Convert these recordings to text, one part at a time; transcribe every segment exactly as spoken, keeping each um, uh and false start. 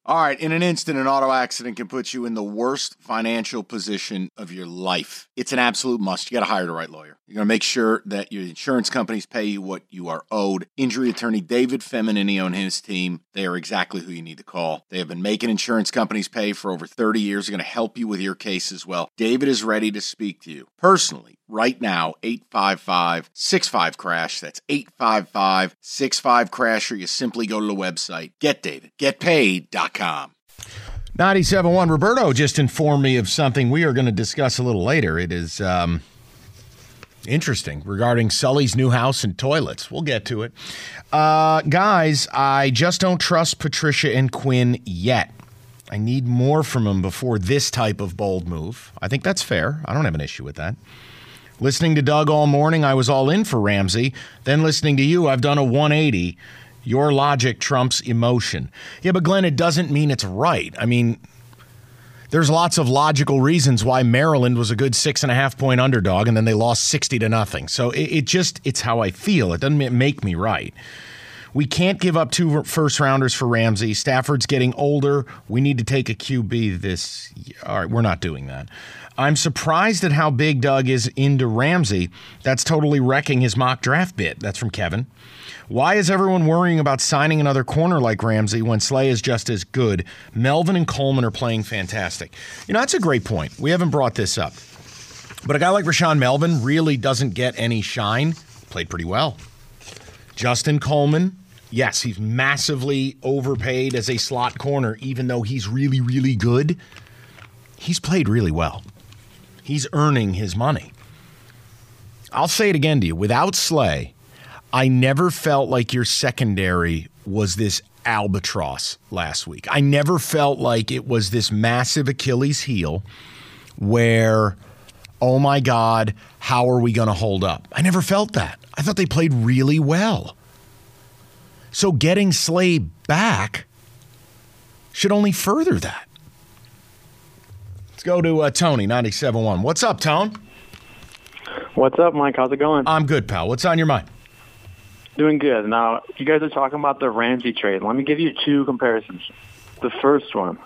All right, in an instant, an auto accident can put you in the worst financial position of your life. It's an absolute must. You got to hire the right lawyer. You're going to make sure that your insurance companies pay you what you are owed. Injury attorney David Feminini and his team, they are exactly who you need to call. They have been making insurance companies pay for over thirty years. They're going to help you with your case as well. David is ready to speak to you personally right now. Eight five five, six five, crash. That's eight five five, six five, crash, or you simply go to the website get david get paid dot com. ninety-seven point one, Roberto just informed me of something we are going to discuss a little later. It is um, interesting regarding Sully's new house and toilets. We'll get to it. Uh, guys, I just don't trust Patricia and Quinn yet. I need more from them before this type of bold move. I think that's fair. I don't have an issue with that. Listening to Doug all morning, I was all in for Ramsey. Then listening to you, I've done a one eighty. Your logic trumps emotion. Yeah, but Glenn, it doesn't mean it's right. I mean, there's lots of logical reasons why Maryland was a good six and a half point underdog and then they lost sixty to nothing. So it, it just, it's how I feel. It doesn't make me right. We can't give up two first rounders for Ramsey. Stafford's getting older. We need to take a Q B this year. All right, we're not doing that. I'm surprised at how big Doug is into Ramsey. That's totally wrecking his mock draft bid. That's from Kevin. Why is everyone worrying about signing another corner like Ramsey when Slay is just as good? Melvin and Coleman are playing fantastic. You know, that's a great point. We haven't brought this up. But a guy like Rashaan Melvin really doesn't get any shine. Played pretty well. Justin Coleman, yes, he's massively overpaid as a slot corner, even though he's really, really good. He's played really well. He's earning his money. I'll say it again to you. Without Slay, I never felt like your secondary was this albatross last week. I never felt like it was this massive Achilles heel where, oh my God, how are we going to hold up? I never felt that. I thought they played really well. So getting Slay back should only further that. Let's go to uh, Tony, ninety-seven point one. What's up, Tone? What's up, Mike? How's it going? I'm good, pal. What's on your mind? Doing good. Now, you guys are talking about the Ramsey trade. Let me give you two comparisons. The first one.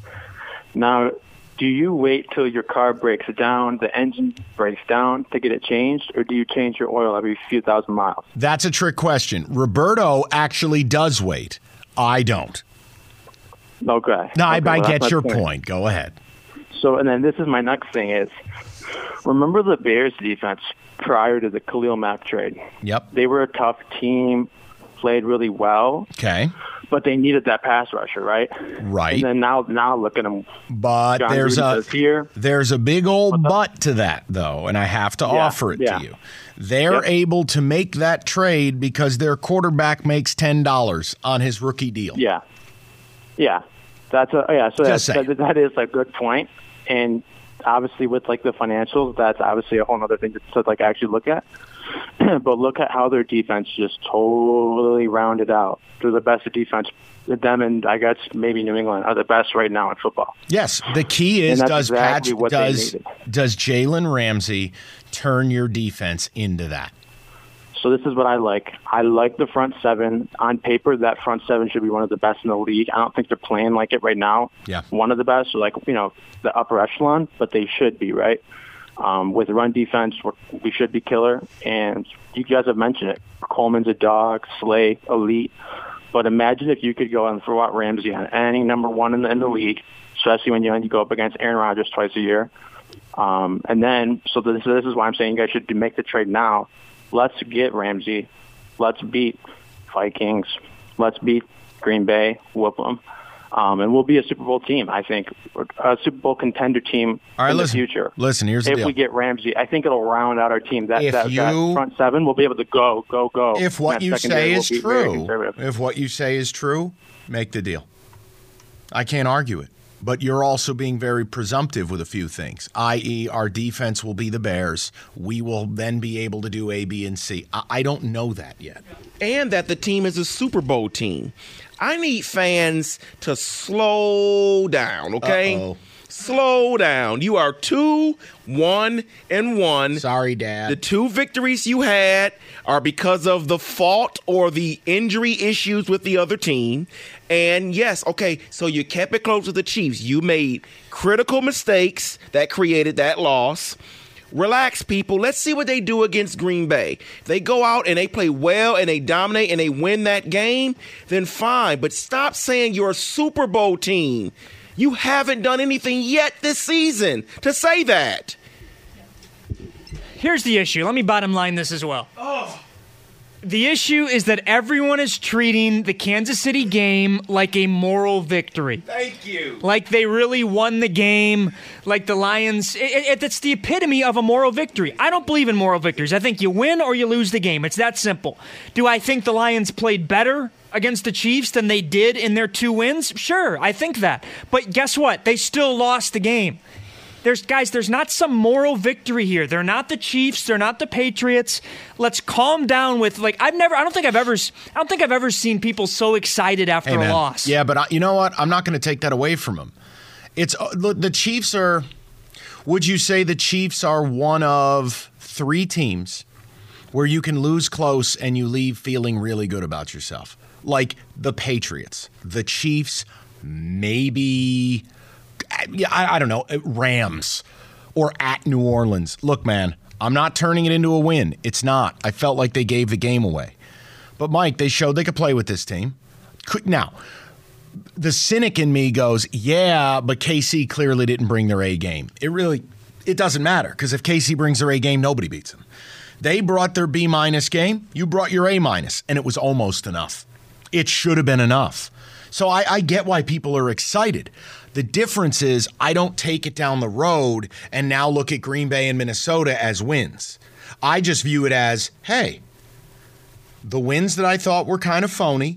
Now, do you wait till your car breaks down, the engine breaks down to get it changed, or do you change your oil every few thousand miles? That's a trick question. Roberto actually does wait. I don't. Okay. No, I, okay, I well, get your point. point. Go ahead. So, and then this is my next thing is, remember the Bears defense prior to the Khalil Mack trade? Yep. They were a tough team, played really well. Okay. But they needed that pass rusher, right? Right. And then now, now look at them. But John there's Gruden a says here. there's a big old but to that, though, and I have to Yeah, offer it yeah. to you. They're Yep. able to make that trade because their quarterback makes ten dollars on his rookie deal. Yeah. Yeah. That's a yeah. So Just that, that that is a good point. And obviously, with like the financials, that's obviously a whole other thing to, to like actually look at. But look at how their defense just totally rounded out. They're the best defense. Them and I guess maybe New England are the best right now in football. Yes, the key is And that's does exactly Pat, what they does needed. does Jalen Ramsey turn your defense into that? So this is what I like. I like the front seven. On paper, that front seven should be one of the best in the league. I don't think they're playing like it right now. Yeah. One of the best, or like, you know, the upper echelon, but they should be, right? Um, with run defense, we're, we should be killer. And you guys have mentioned it. Coleman's a dog, Slay, elite. But imagine if you could go and throw out Ramsey on any number one in the, in the league, especially when you, you go up against Aaron Rodgers twice a year. Um, and then, so this, this is why I'm saying you guys should make the trade now. Let's get Ramsey. Let's beat Vikings. Let's beat Green Bay. Whoop them. Um, and we'll be a Super Bowl team, I think. A Super Bowl contender team All right, in listen, the future. Listen, here's the if deal. we get Ramsey, I think it'll round out our team. That, If that, you- that front seven will be able to go, go, go. If what And you that secondary say will is be very true, conservative. if what you say is true, make the deal. I can't argue it. But you're also being very presumptive with a few things, that is our defense will be the Bears. We will then be able to do A, B, and C. I, I don't know that yet. And that the team is a Super Bowl team. I need fans to slow down, okay? Uh-oh. Slow down. You are two, one, and one. Sorry, Dad. The two victories you had are because of the fault or the injury issues with the other team. And yes, okay, so you kept it close with the Chiefs. You made critical mistakes that created that loss. Relax, people. Let's see what they do against Green Bay. If they go out and they play well and they dominate and they win that game, then fine. But stop saying you're a Super Bowl team. You haven't done anything yet this season to say that. Here's the issue. Let me bottom line this as well. Oh. The issue is that everyone is treating the Kansas City game like a moral victory. Thank you. Like they really won the game, like the Lions. It, it, it's the epitome of a moral victory. I don't believe in moral victories. I think you win or you lose the game. It's that simple. Do I think the Lions played better against the Chiefs than they did in their two wins? Sure, I think that. But guess what? They still lost the game. There's guys, there's not some moral victory here. They're not the Chiefs. They're not the Patriots. Let's calm down with like I've never. I don't think I've ever. I don't think I've ever seen people so excited after hey, a man. loss. Yeah, but I, you know what? I'm not going to take that away from them. It's the, the Chiefs are. Would you say the Chiefs are one of three teams where you can lose close and you leave feeling really good about yourself? Like the Patriots, the Chiefs, maybe. Yeah, I, I don't know, Rams or at New Orleans. Look, man, I'm not turning it into a win. It's not. I felt like they gave the game away. But, Mike, they showed they could play with this team. Could, now, the cynic in me goes, yeah, but K C clearly didn't bring their A game. It really, it doesn't matter because if K C brings their A game, nobody beats them. They brought their B-minus game. You brought your A-minus, and it was almost enough. It should have been enough. So I, I get why people are excited. The difference is I don't take it down the road and now look at Green Bay and Minnesota as wins. I just view it as, hey, the wins that I thought were kind of phony,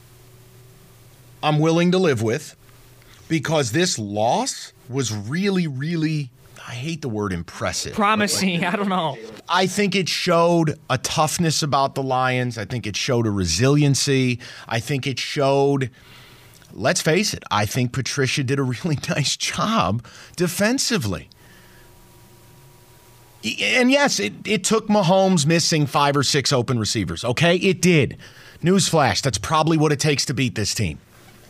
I'm willing to live with because this loss was really, really, I hate the word impressive. Promising, I don't know. I think it showed a toughness about the Lions. I think it showed a resiliency. I think it showed... Let's face it, I think Patricia did a really nice job defensively. And yes, it, it took Mahomes missing five or six open receivers, okay? It did. Newsflash, that's probably what it takes to beat this team.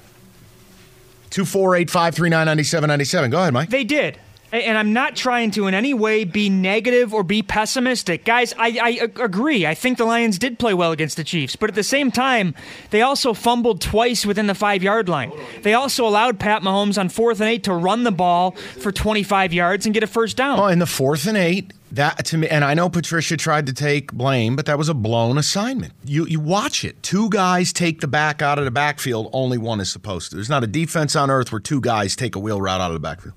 two four eight, five three nine, nine seven nine seven. Go ahead, Mike. They did. And I'm not trying to in any way be negative or be pessimistic. Guys, I, I agree. I think the Lions did play well against the Chiefs. But at the same time, they also fumbled twice within the five-yard line. They also allowed Pat Mahomes on fourth and eight to run the ball for twenty-five yards and get a first down. Oh, in the fourth and eight, that to me, and I know Patricia tried to take blame, but that was a blown assignment. You you watch it. Two guys take the back out of the backfield. Only one is supposed to. There's not a defense on earth where two guys take a wheel route out of the backfield.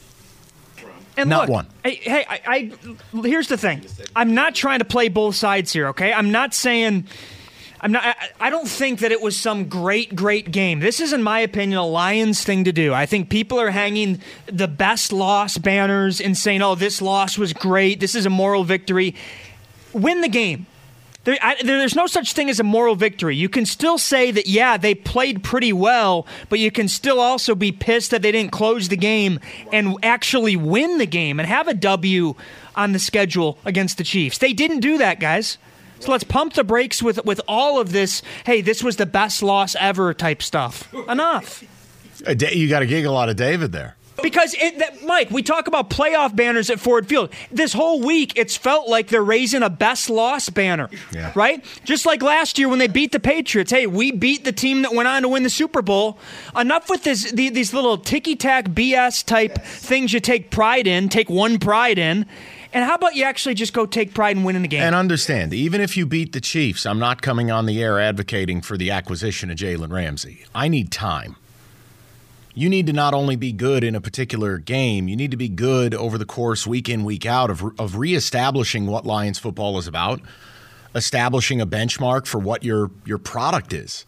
And not look, one. Hey, hey I, I, here's the thing. I'm not trying to play both sides here, okay? I'm not saying... I'm not. I, I don't think that it was some great, great game. This is, in my opinion, a Lions thing to do. I think people are hanging the best loss banners and saying, oh, this loss was great. This is a moral victory. Win the game. There, I, there, there's no such thing as a moral victory. You can still say that, yeah, they played pretty well, but you can still also be pissed that they didn't close the game and actually win the game and have a W on the schedule against the Chiefs. They didn't do that, guys. So let's pump the brakes with with all of this, hey, this was the best loss ever type stuff. Enough. You got a giggle out of David there. Because, it, that, Mike, we talk about playoff banners at Ford Field. This whole week, it's felt like they're raising a best loss banner, yeah. right? Just like last year when they beat the Patriots. Hey, we beat the team that went on to win the Super Bowl. Enough with this, the, these little ticky-tack B S type yes. things you take pride in, take one pride in. And how about you actually just go take pride in winning the game? And understand, even if you beat the Chiefs, I'm not coming on the air advocating for the acquisition of Jalen Ramsey. I need time. You need to not only be good in a particular game, you need to be good over the course, week in, week out, of, of reestablishing what Lions football is about, establishing a benchmark for what your your product is.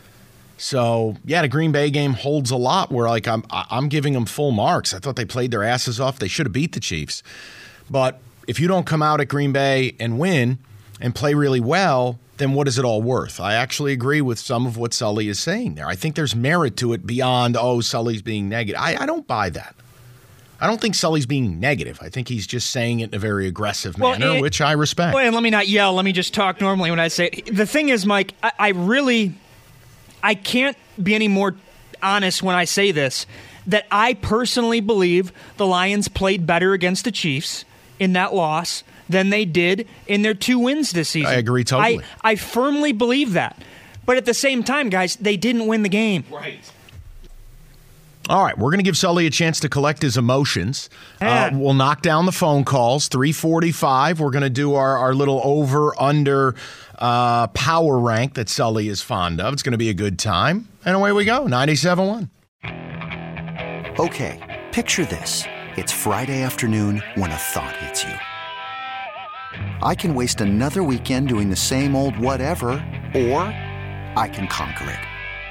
So, yeah, the Green Bay game holds a lot where, like, I'm I'm giving them full marks. I thought they played their asses off. They should have beat the Chiefs. But if you don't come out at Green Bay and win and play really well, then what is it all worth? I actually agree with some of what Sully is saying there. I think there's merit to it beyond, oh, Sully's being negative. I, I don't buy that. I don't think Sully's being negative. I think he's just saying it in a very aggressive Well, manner, it- which I respect. Well, and let me not yell. Let me just talk normally when I say it. The thing is, Mike, I, I really, I can't be any more honest when I say this, that I personally believe the Lions played better against the Chiefs in that loss than they did in their two wins this season. I agree totally. I, I firmly believe that. But at the same time, guys, they didn't win the game. Right. All right, we're going to give Sully a chance to collect his emotions. Yeah. Uh, we'll knock down the phone calls. three forty-five, we're going to do our, our little over-under uh, power rank that Sully is fond of. It's going to be a good time. And away we go, ninety-seven point one. Okay, picture this. It's Friday afternoon when a thought hits you. I can waste another weekend doing the same old whatever, or I can conquer it.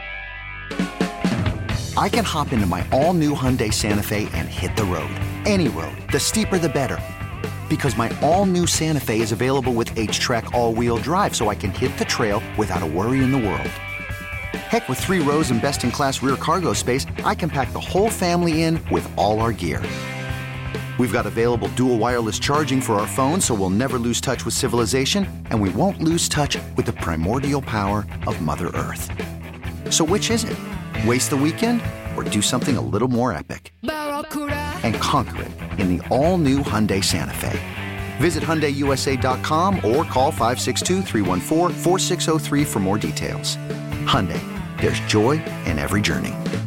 I can hop into my all-new Hyundai Santa Fe and hit the road. Any road. The steeper, the better. Because my all-new Santa Fe is available with H-Track all-wheel drive, so I can hit the trail without a worry in the world. Heck, with three rows and best-in-class rear cargo space, I can pack the whole family in with all our gear. We've got available dual wireless charging for our phones, so we'll never lose touch with civilization, and we won't lose touch with the primordial power of Mother Earth. So which is it? Waste the weekend or do something a little more epic? And conquer it in the all-new Hyundai Santa Fe. Visit Hyundai U S A dot com or call five six two, three one four, four six zero three for more details. Hyundai, there's joy in every journey.